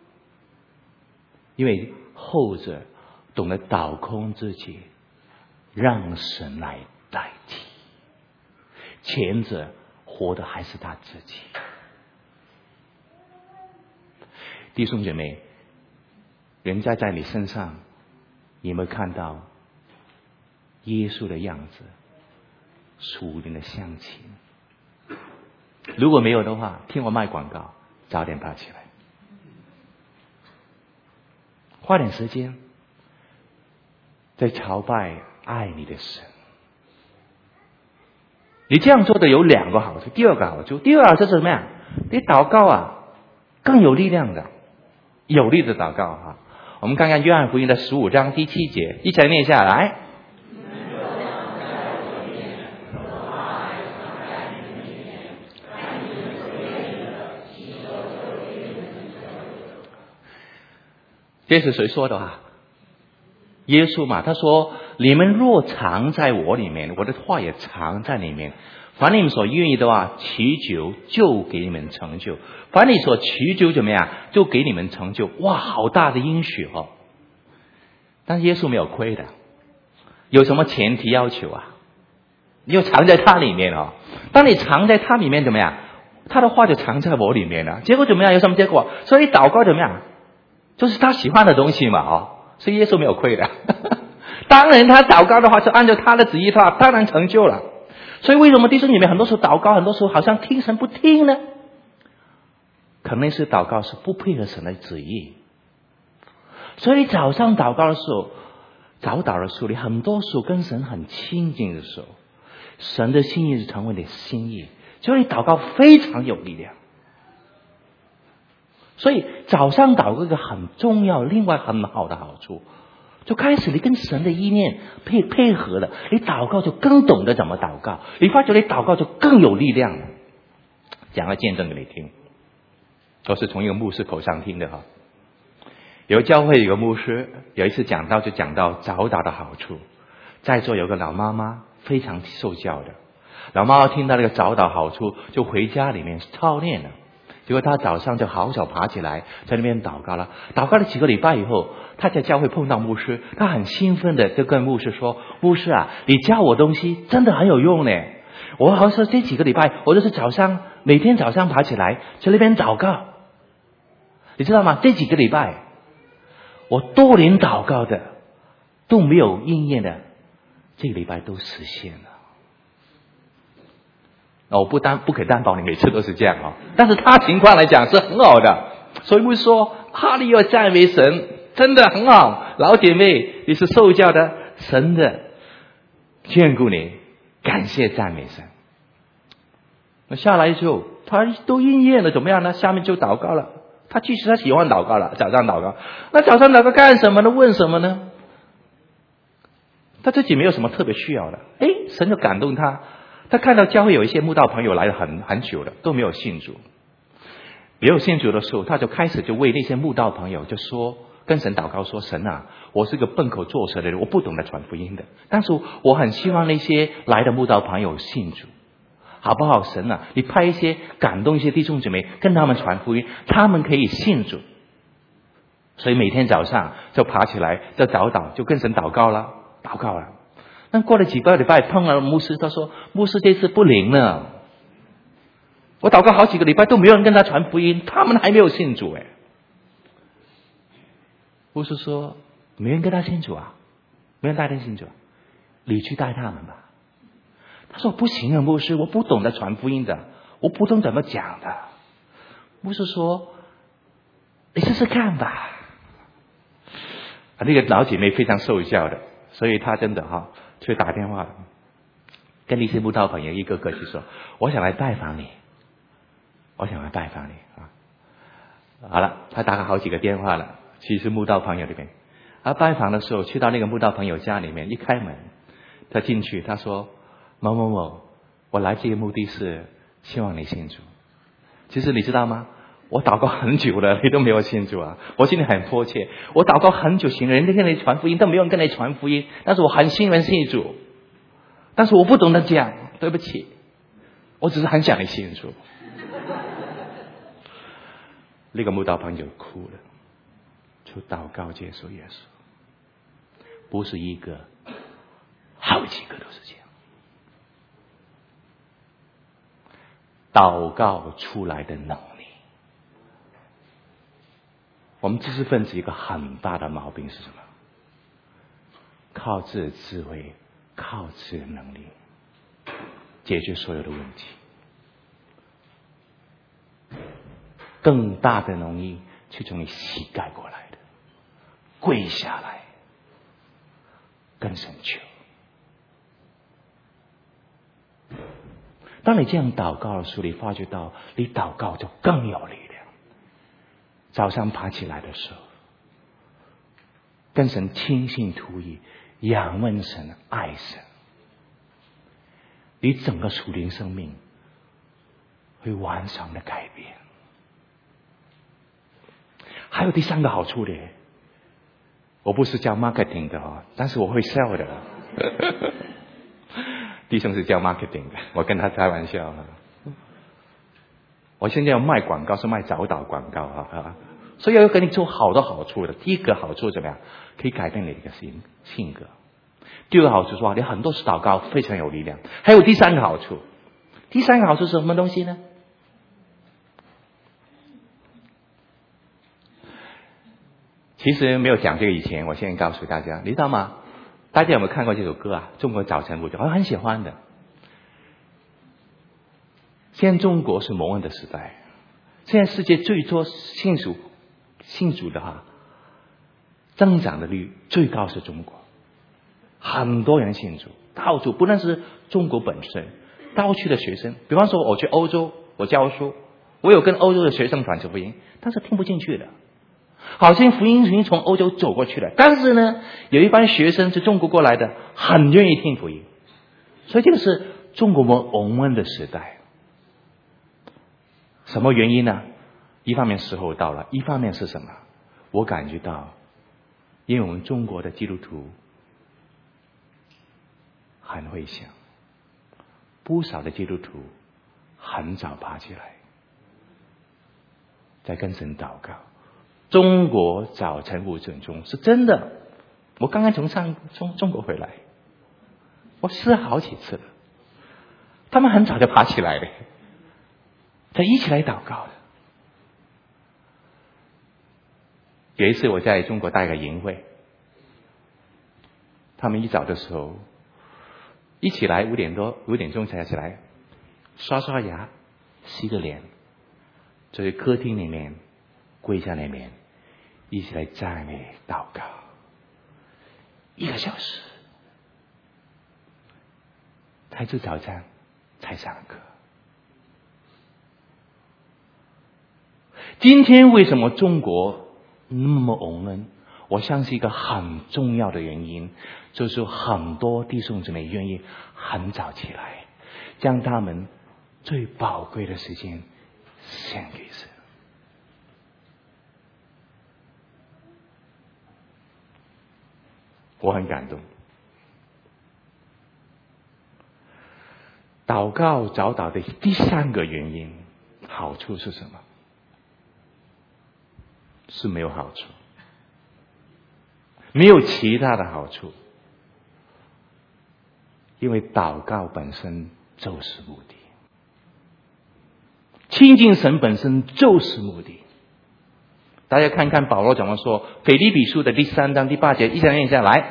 因为后者懂得倒空自己，让神来代替；前者活的还是他自己。弟兄姐妹，人家在你身上，你有没有看到耶稣的样子、属灵的香气？ 如果没有的话，听我卖广告，早点爬起来，花点时间在朝拜爱你的神。你这样做的有两个好处，第二个好处，第二个好处是什么呀？你祷告啊，更有力量的，有力的祷告啊。我们看看约翰福音的十五章第七节，一起来念下来。这是谁说的啊？耶稣嘛，他说：“你们若藏在我里面，我的话也藏在里面。凡你们所愿意的话，祈求就给你们成就。凡你所祈求怎么样，就给你们成就。”哇，好大的应许哦！但耶稣没有亏的，有什么前提要求啊？你要藏在他里面哦。当你藏在他里面怎么样？他的话就藏在我里面了。结果怎么样？有什么结果？所以祷告怎么样？就是他喜欢的东西嘛哦。所以耶稣没有亏的。当然他祷告的话就按照他的旨意的话，当然成就了。所以为什么弟兄姐妹很多时候祷告，很多时候好像听神不听呢？肯定是祷告是不配合神的旨意。所以早上祷告的时候，早祷的时候，你很多时候跟神很亲近的时候，神的心意是成为你的心意，所以祷告非常有力量。所以早上祷告一个很重要，另外很好的好处，就开始你跟神的意念配配合了，你祷告就更懂得怎么祷告，你发觉你祷告就更有力量了。讲个见证给你听，都是从一个牧师口上听的哈。有教会有个牧师，有一次讲到就讲到早祷的好处，在座有个老妈妈非常受教的，老妈妈听到那个早祷好处，就回家里面操练了。结果他早上就好早爬起来，在那边祷告了。祷告了几个礼拜以后，他在教会碰到牧师，他很兴奋的就跟牧师说：“牧师啊，你教我东西真的很有用呢。我好像说这几个礼拜，我都是早上每天早上爬起来在那边祷告，你知道吗？这几个礼拜我多年祷告的都没有应验的，这个礼拜都实现了。”我不担不可担保你每次都是这样哦，但是他情况来讲是很好的，所以会说哈利路亚赞美神，真的很好。老姐妹，你是受教的，神的眷顾你，感谢赞美神。那下来之后，他都应验了，怎么样呢？下面就祷告了。他其实他喜欢祷告了，早上祷告。那早上祷告干什么呢？问什么呢？他自己没有什么特别需要的，诶，神就感动他。他看到教会有一些慕道朋友来了很很久了，都没有信主。没有信主的时候，他就开始就为那些慕道朋友就说，跟神祷告说：“神啊，我是个笨口拙舌的人，我不懂得传福音的，但是我很希望那些来的慕道朋友信主，好不好？神啊，你派一些感动一些弟兄姊妹跟他们传福音，他们可以信主。”所以每天早上就爬起来就早祷，就跟神祷告了，祷告了。但过了几个礼拜，碰了牧师，他说：“牧师这次不灵了，我祷告好几个礼拜都没有人跟他传福音，他们还没有信主。”哎，牧师说：“没人跟他信主啊，没人带他信主，你去带他们吧。”他说：“不行啊，牧师，我不懂得传福音的，我不懂怎么讲的。”牧师说：“你试试看吧。”啊，那个老姐妹非常受教的，所以她真的哈。去打电话跟那些慕道朋友一个个去说：“我想来拜访你，我想来拜访你啊！”好了，他打了好几个电话了，其实慕道朋友里面，他拜访的时候去到那个慕道朋友家里面，一开门，他进去，他说：“某某某，我来这个目的是希望你信主。其实你知道吗？我祷告很久了，你都没有信主啊！我心里很迫切，我祷告很久，行人家跟你传福音，都没有人跟你传福音，但是我很信任信主，但是我不懂得讲，对不起，我只是很想你信主。”那个慕道朋友哭了，就祷告接受耶稣，不是一个，好几个都是这样，祷告出来的能力。我们知识分子一个很大的毛病是什么？靠自己的智慧，靠自己的能力解决所有的问题。 更大的容易是从你膝盖过来的，跪下来跟神求。当你这样祷告的时候，你发觉到你祷告就更有力量。早上爬起来的时候，跟神倾心吐意，仰问神，爱神，你整个属灵生命会完全的改变。还有第三个好处呢，我不是教 marketing 的哦，但是我会 sell 的。弟兄是教 marketing 的，我跟他开玩笑。我现在要卖广告，是卖早祷广告啊，所以要跟你做好多好处的。第一个好处怎么样？可以改变你的性性格。第二个好处说，你很多时祷告非常有力量。还有第三个好处，第三个好处是什么东西呢？其实没有讲这个以前，我现在告诉大家，你知道吗？大家有没有看过这首歌啊？中国早晨舞曲，我很喜欢的。现在中国是蒙恩的时代，现在世界最多信主信主的哈，增长的率最高是中国，很多人信主，到处不论是中国本身，到处的学生，比方说我去欧洲，我教书，我有跟欧洲的学生传授福音，但是听不进去的。好像福音已经从欧洲走过去了，但是呢，有一班学生是中国过来的，很愿意听福音，所以这个是中国蒙恩的时代。什么原因呢？一方面时候到了，一方面是什么？我感觉到，因为我们中国的基督徒很会想，不少的基督徒很早爬起来，在跟神祷告。中国早晨五点钟是真的，我刚刚从上中中国回来，我试了好几次了。他们很早就爬起来了，他一起来祷告的。有一次我在中国带个营会，他们一早的时候一起来，五点多五点钟才起来，刷刷牙，洗个脸，在客厅里面跪下里面，一起来赞美祷告，一个小时，才吃早餐，才上课。今天为什么中国那么蒙恩？我相信一个很重要的原因，就是很多弟兄姊妹愿意很早起来，将他们最宝贵的时间献给神。我很感动。祷告早祷的第三个原因，好处是什么？是没有好处，没有其他的好处，因为祷告本身就是目的，亲近神本身就是目的。大家看看保罗怎么说，腓立比书的第三章第八节，一起念一下来。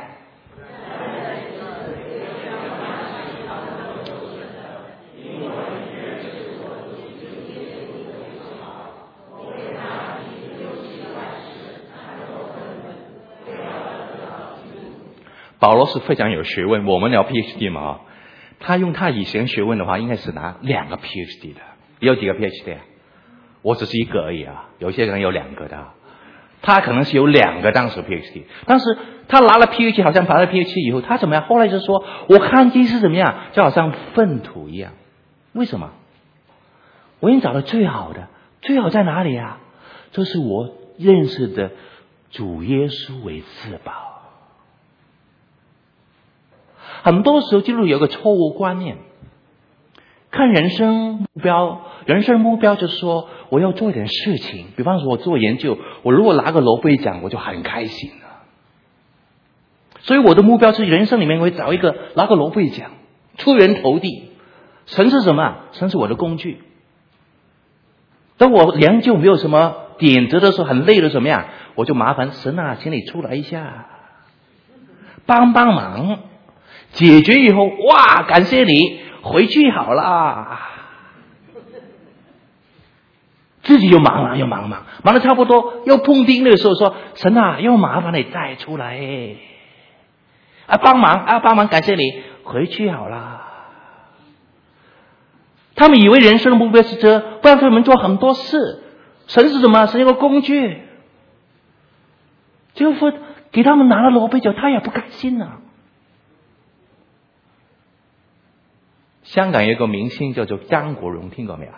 保罗是非常有学问，我们聊 P H D 嘛，他用他以前学问的话，应该是拿两个 P H D 的。有几个 P H D 啊？我只是一个而已啊，有些人有两个的，他可能是有两个当时 P H D， 但是他拿了 P H D， 好像拿了 P H D 以后，他怎么样？后来就说，我看这是怎么样，就好像粪土一样。为什么？我已经找到最好的，最好在哪里啊？这是我认识的主耶稣为至宝。很多时候基督徒有个错误观念，看人生目标，人生目标就是说我要做一点事情，比方说我做研究，我如果拿个诺贝尔奖我就很开心了。所以我的目标是人生里面我会找一个拿个诺贝尔奖，出人头地。神是什么？神是我的工具。当我研究没有什么点子的时候，很累的怎么样，我就麻烦神啊，请你出来一下，帮帮忙。解决以后，哇，感谢你，回去好了。 自己又忙了，又忙忙忙得差不多，又碰钉的时候说：“神啊，又麻烦你再出来，啊，帮忙啊，帮忙，感谢你，回去好了。”他们以为人生的目标是这，不然他们做很多事。神是什么？神有个工具，就说给他们拿了罗杯酒，他也不开心啊。 香港有一个明星叫做张国荣，听过没有？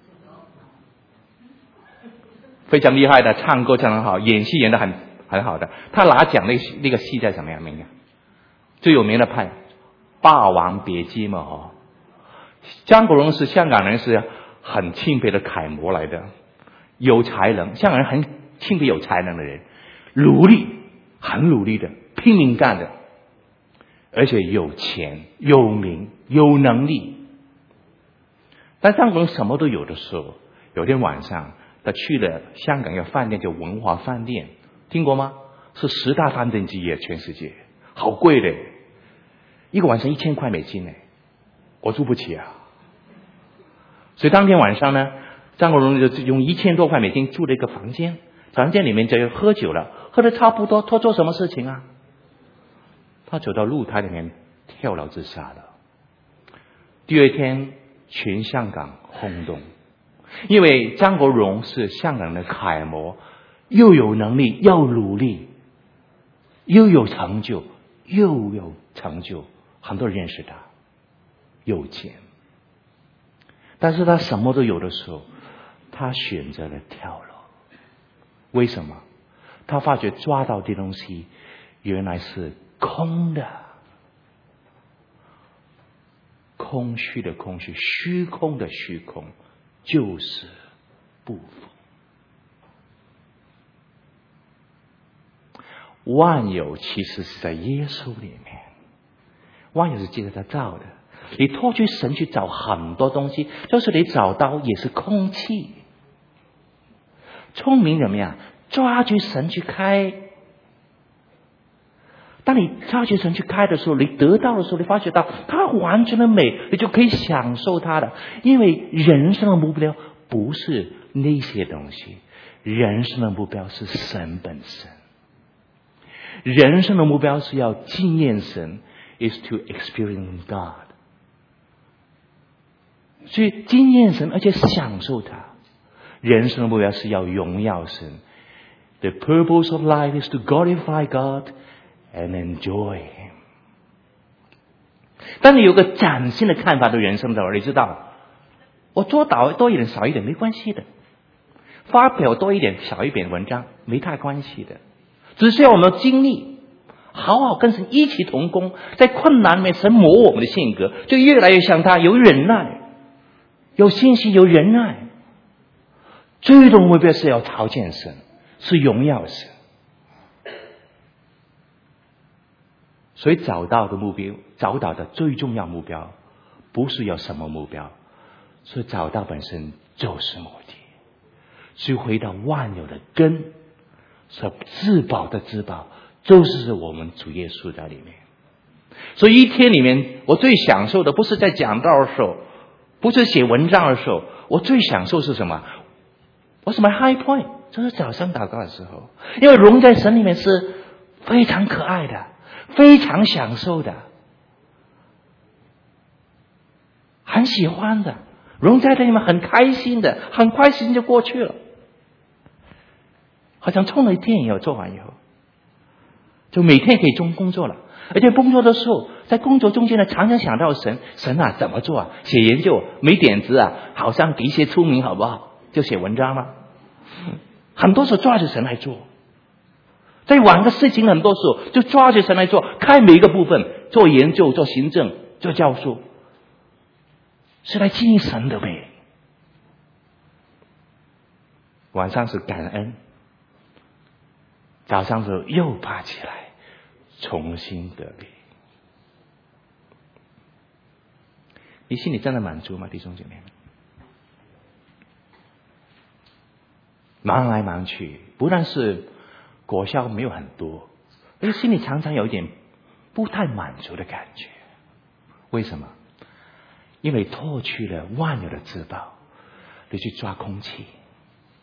非常厉害的，唱歌唱得很好，演戏演得很很好的。他拿奖那那个戏叫什么呀？名啊？最有名的派《霸王别姬》嘛，哦。张国荣是香港人是很钦佩的楷模来的，有才能，香港人很钦佩有才能的人，努力，很努力的，拼命干的，而且有钱、有名、有能力。但张国荣什么都有的时候，有天晚上他去了香港一个饭店叫文华饭店，听过吗？是十大饭店之一，全世界好贵的，一个晚上一千块美金呢，我住不起啊。所以当天晚上呢，张国荣就用一千多块美金住了一个房间，房间里面就喝酒了，喝得差不多，他做什么事情啊？他走到露台里面跳楼自杀了。第二天全香港轰动，因为张国荣是香港的楷模，又有能力又努力，又有成就又有成就，很多人认识他，有钱。但是他什么都有的时候，他选择了跳楼。为什么？他发觉抓到的东西原来是空的，空虚的空虚，虚空的虚空，就是不服。万有其实是在耶稣里面，万有是记得他造的。你脱去神去找很多东西，就是你找到也是空气。聪明人怎么样？抓住神去开。当你抓住神去开的时候，你得到的时候，你发觉到它完全的美，你就可以享受它的。因为人生的目标不是那些东西，人生的目标是神本身。人生的目标是要经验神 ，is to experience God。所以经验神，而且享受它。人生的目标是要荣耀神。The purpose of life is to glorify God and enjoy Him。当你有个崭新的看法对人生的时候，你知道，我做到多一点少一点没关系的，发表多一点少一点文章没太关系的，只是要我们经历，好好跟神一起同工，在困难里面神磨我们的性格，就越来越像他，有忍耐。有信心，有忍耐，最终目标是要朝见神，是荣耀神。所以找到的目标，找到的最重要目标，不是要什么目标，所以找到本身就是目的。所以回到万有的根，所自保的自保，就是我们主耶稣在里面。所以一天里面，我最享受的不是在讲道的时候，不是写文章的时候，我最享受是什么？我什么 high point？ 就是早上祷告的时候，因为融在神里面是非常可爱的，非常享受的，很喜欢的，融在里面很开心的，很快时间就过去了，好像充了电以后做完以后，就每天可以中工作了。而且工作的时候，在工作中间呢，常常想到神，神啊，怎么做啊？写研究没点子啊，好像给一些出名好不好？就写文章了。很多时候抓着神来做，在玩个事情，很多时候就抓着神来做，看每一个部分，做研究、做行政、做教授，是来经营神的呗。晚上是感恩，早上时候又爬起来。重新得力，你心里真的满足吗，弟兄姐妹们？忙来忙去，不但是果效没有很多，而且心里常常有一点不太满足的感觉。为什么？因为脱去了万有的自保，你去抓空气，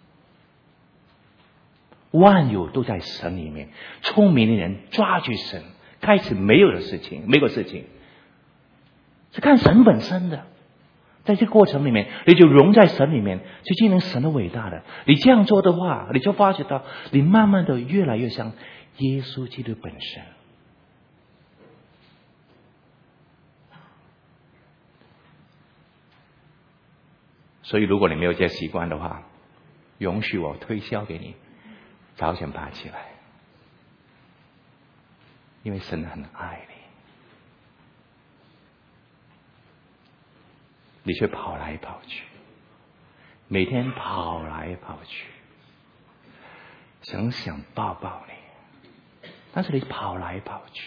万有都在神里面。聪明的人抓住神，开始没有的事情，没有事情是看神本身的。在这个过程里面，你就融在神里面，去经历神的伟大的。你这样做的话，你就发觉到你慢慢的越来越像耶稣基督本身。所以如果你没有这习惯的话，容许我推销给你，早点爬起来，因为神很爱你。你却跑来跑去，每天跑来跑去，想想抱抱你，但是你跑来跑去。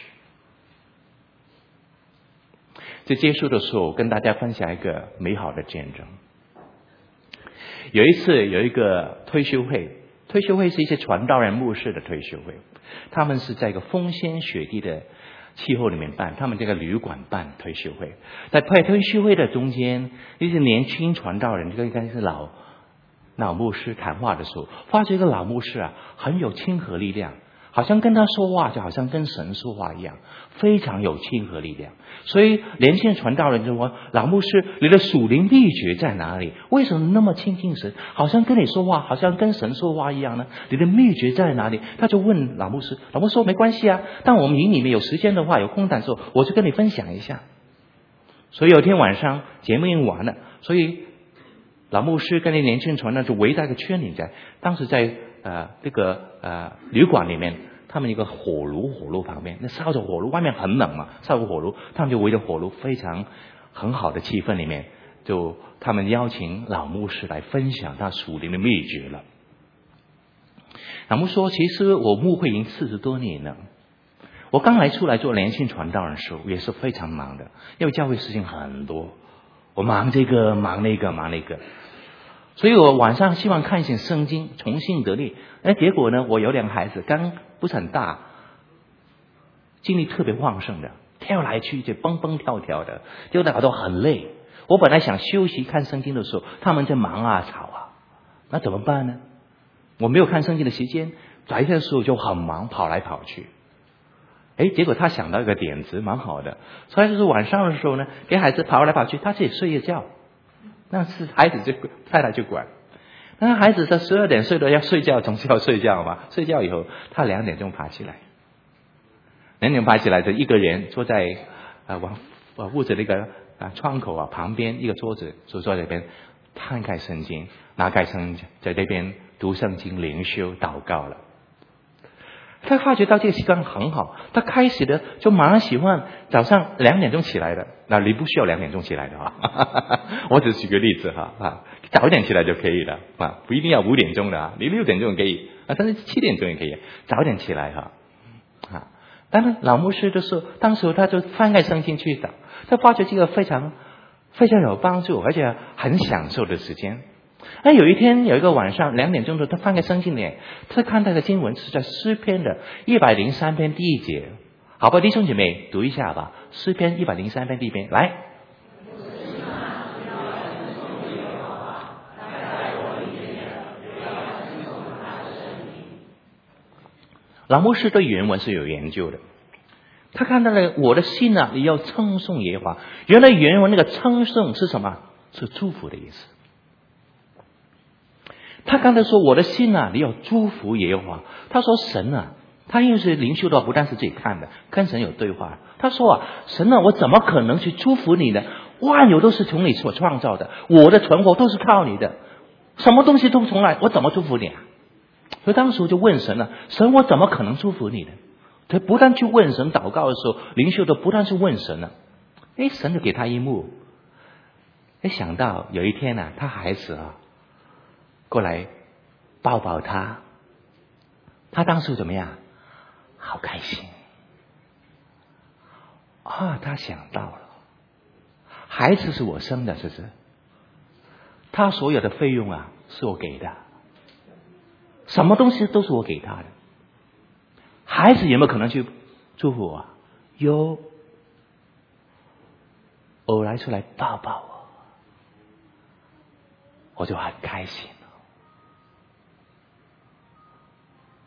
在结束的时候，跟大家分享一个美好的见证。有一次有一个退休会，退休会是一些传道人牧师的退休会，他们是在一个风天雪地的气候里面办，他们这个旅馆办退休会。在派退休会的中间，一些年轻传道人跟跟是老老牧师谈话的时候，发觉一个老牧师啊很有亲和力量，好像跟他说话就好像跟神说话一样，非常有亲和力量。所以年轻传道人就说：老牧师，你的属灵秘诀在哪里？为什么那么亲近神，好像跟你说话好像跟神说话一样呢？你的秘诀在哪里？他就问老牧师，老牧师说没关系啊，当我们营里面有时间的话，有空档的时候，我就跟你分享一下。所以有一天晚上节目用完了，所以老牧师跟那年轻传道就围在一个圈里，在当时在呃这个呃旅馆里面，他们一个火炉，火炉旁边那烧着火炉，外面很冷嘛，烧着火炉，他们就围着火炉，非常很好的气氛里面，就他们邀请老牧师来分享他属灵的秘诀了。老牧师说：其实我牧会已经四十多年了，我刚来出来做年轻传道人的时候也是非常忙的，因为教会事情很多，我忙这个忙那个忙那个，所以我晚上希望看一些圣经，重新得力。那结果呢，我有两个孩子，刚不是很大，精力特别旺盛的，跳来去去蹦蹦跳跳的，结果大家都很累。我本来想休息看圣经的时候，他们在忙啊吵啊，那怎么办呢？我没有看圣经的时间，白天的时候就很忙，跑来跑去。哎，结果他想到一个点子，蛮好的。所以就是晚上的时候呢，给孩子跑来跑去，他自己睡一觉，那是孩子就太太就管。那孩子在十二点睡了要睡觉，总是要睡觉嘛。睡觉以后，他两点钟爬起来，两点爬起来就一个人坐在啊往呃屋子那个啊窗口啊旁边一个桌子，就坐在那边摊开圣经，拿开圣经在那边读圣经、灵修、祷告了。他发觉到这个习惯很好，他开始的就蛮喜欢早上两点钟起来的。那你不需要两点钟起来的哈，我只举个例子哈啊，早点起来就可以了啊，不一定要五点钟的啊，你六点钟也可以啊，但是七点钟也可以，早点起来哈啊。当然老牧师的时候，当时他就翻开圣经去找，他发觉这个非常非常有帮助，而且很享受的时间。那有一天有一个晚上两点钟的，他翻开圣经里，他看到的经文是在诗篇的一百零三篇第一节，好吧，弟兄姐妹读一下吧，诗篇一百零三篇第一篇，来。老牧师对原文是有研究的，他看到了我的心啊，你要称颂耶和华。原来原文那个称颂是什么？是祝福的意思。他刚才说我的心啊，你要祝福耶和华。他说神啊，他因为是灵修的话，不但是自己看的，跟神有对话。他说啊，神啊，我怎么可能去祝福你呢？万有都是从你所创造的，我的存活都是靠你的，什么东西都从来，我怎么祝福你啊？所以当时我就问神了，神我怎么可能祝福你呢？他不但去问神祷告的时候，灵修的不但是问神了，哎，神就给他一幕。哎，想到有一天啊，他孩子啊过来抱抱他，他当时怎么样？好开心啊！他想到了，孩子是我生的，是不是？他所有的费用啊是我给的，什么东西都是我给他的。孩子有没有可能去祝福我？有，偶然出来抱抱我，我就很开心了。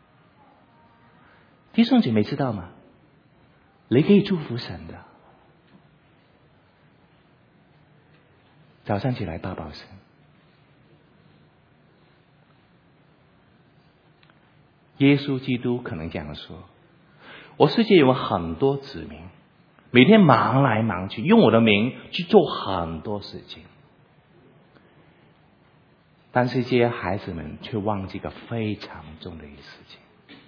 弟兄姐妹知道吗？你可以祝福神的。早上起来抱抱神。耶稣基督可能这样说：我世界有很多子民，每天忙来忙去，用我的名去做很多事情，但是这些孩子们却忘记一个非常重要的一件事情，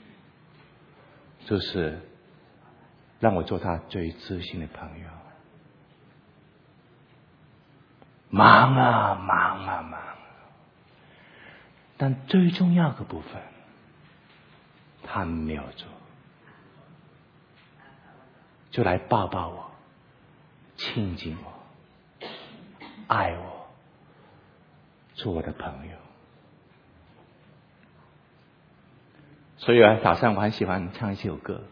就是让我做他最知心的朋友。忙啊忙啊忙，但最重要的部分他没有做，就来抱抱我，亲近我，爱我，做我的朋友。所以啊，早上我很喜欢唱一首歌，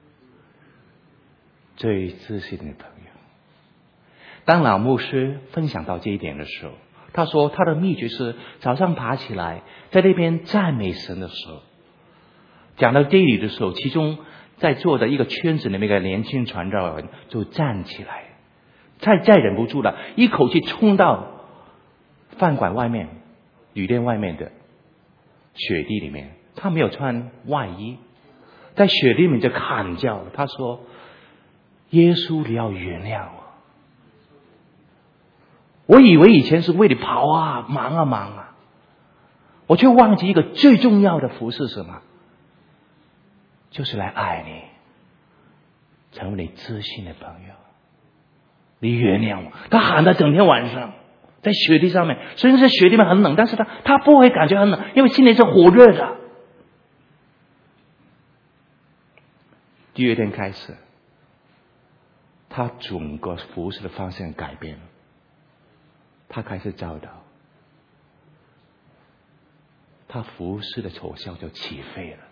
最知心的朋友。当老牧师分享到这一点的时候，他说他的秘诀是早上爬起来在那边赞美神的时候，讲到这里的时候，其中在座的一个圈子里面一个年轻传道人就站起来，再再忍不住了，一口气冲到饭馆外面旅店外面的雪地里面，他没有穿外衣，在雪地里面就喊叫，他说耶稣你要原谅我，我以为以前是为你跑啊忙啊忙啊，我却忘记一个最重要的服事是什么，就是来爱你，成为你知心的朋友，你原谅我。他喊了整天晚上在雪地上面，虽然在雪地上很冷，但是他他不会感觉很冷，因为心里是火热的。第二天开始，他整个服事的方向改变了，他开始教导，他服事的丑效就起飞了。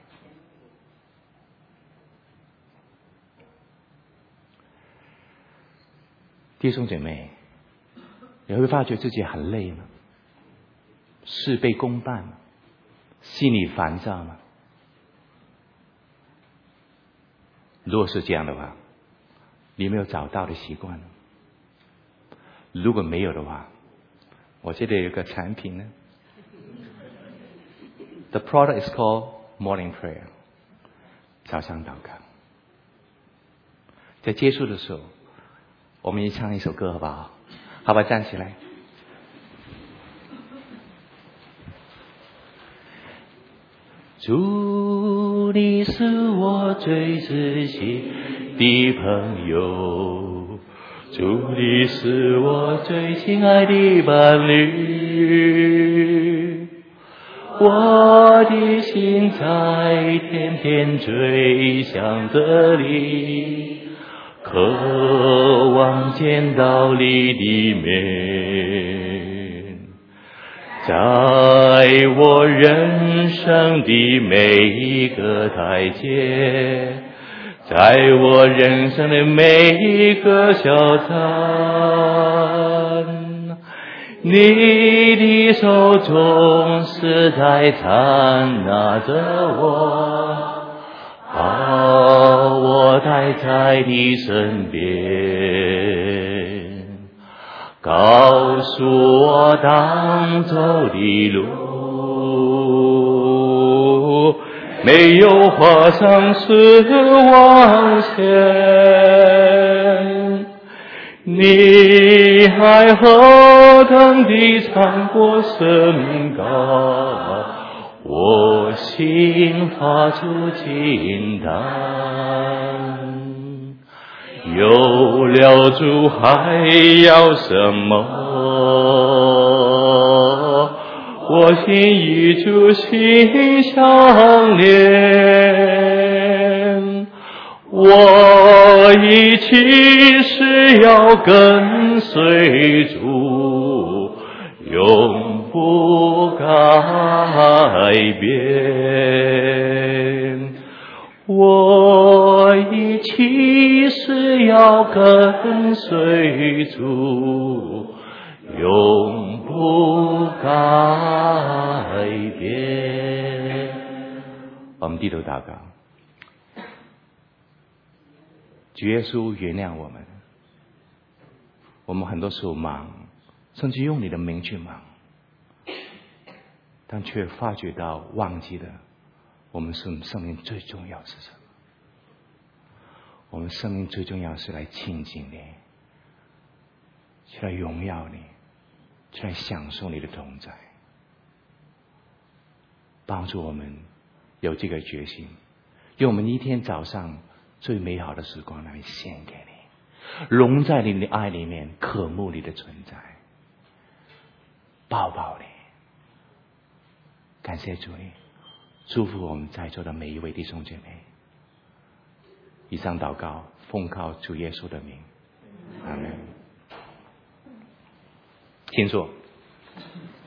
弟兄姐妹，你会发觉自己很累吗？事倍功半吗？心里烦躁吗？如果是这样的话，你有没有找到的习惯呢？如果没有的话，我这里有个产品呢。The product is called Morning Prayer， 早上祷告。在结束的时候，我们一起唱一首歌好不好？好吧，站起来。主，你是我最知心的朋友，主，你是我最亲爱的伴侣，我的心在天天追想着你，渴望见到你的面，在我人生的每一个台阶，在我人生的每一个小站，你的手总是在缠拿着我，把我带在你身边，告诉我当走的路，没有画上失望线，你还何等地尝过深高，我心发出惊叹，有了主还要什么？我心与主心相连，我一起是要跟随主，永不改变。我一起是要跟随主，永不改变。我们低头祷告。 主耶稣原谅我们，我们很多时候忙，甚至用你的名去忙，但却发觉到忘记了我们生生命最重要是什么。我们生命最重要是来亲近你，去来荣耀你，去来享受你的同在。帮助我们有这个决心，用我们一天早上最美好的时光来献给你，融在你的爱里面，渴慕你的存在，抱抱你。感谢主，祝福我们在座的每一位弟兄姐妹。以上祷告奉靠主耶稣的名，阿门。请坐。